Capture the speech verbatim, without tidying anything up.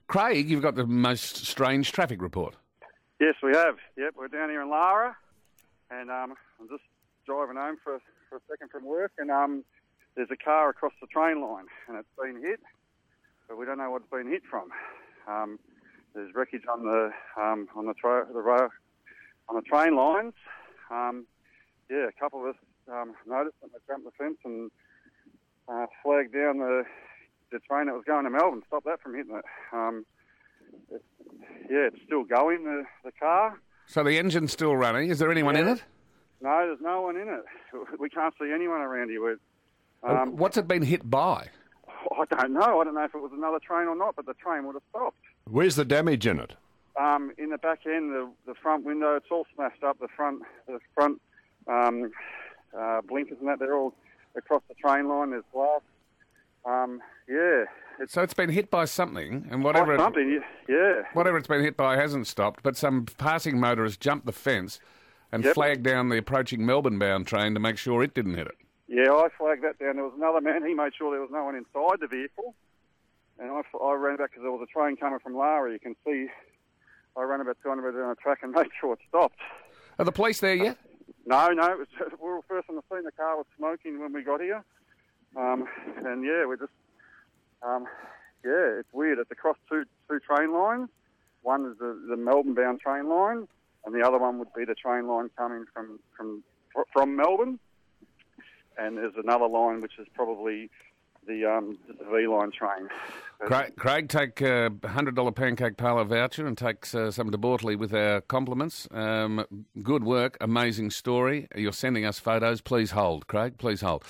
Craig, you've got the most strange traffic report. Yes, we have. Yep, we're down here in Lara, and um, I'm just driving home for, for a second from work, and um, there's a car across the train line, and it's been hit, but we don't know what it's been hit from. Um, there's wreckage on the um, on the, tra- the row on the train lines. Um, yeah, a couple of us um, noticed that they jumped the fence and uh, flagged down the the train that was going to Melbourne, stop that from hitting it. Um, it yeah, it's still going, the, the car. So the engine's still running. Is there anyone yeah. in it? No, there's no one in it. We can't see anyone around here. Um, What's it been hit by? I don't know. I don't know if it was another train or not, but the train would have stopped. Where's the damage in it? Um, in the back end, the, the front window, it's all smashed up. The front, the front um, uh, blinkers and that, they're all across the train line. There's glass. Um, yeah. It's, so it's been hit by something, and whatever by something, it, yeah. whatever it's been hit by hasn't stopped, but some passing motorist jumped the fence and yep. flagged down the approaching Melbourne-bound train to make sure it didn't hit it. Yeah, I flagged that down. There was another man. He made sure there was no one inside the vehicle, and I, I ran back because there was a train coming from Lara. You can see I ran about two hundred metres down the track and made sure it stopped. Are the police there yet? No, no. It was, we were first on the scene. The car was smoking when we got here. Um, and yeah, we just, um, yeah, it's weird. It's across two two train lines. One is the, the Melbourne-bound train line, and the other one would be the train line coming from from from Melbourne. And there's another line which is probably the um, the V line train. Craig, Craig take a one hundred dollars pancake parlour voucher and takes uh, some to Bortley with our compliments. Um, good work, amazing story. You're sending us photos. Please hold, Craig, please hold.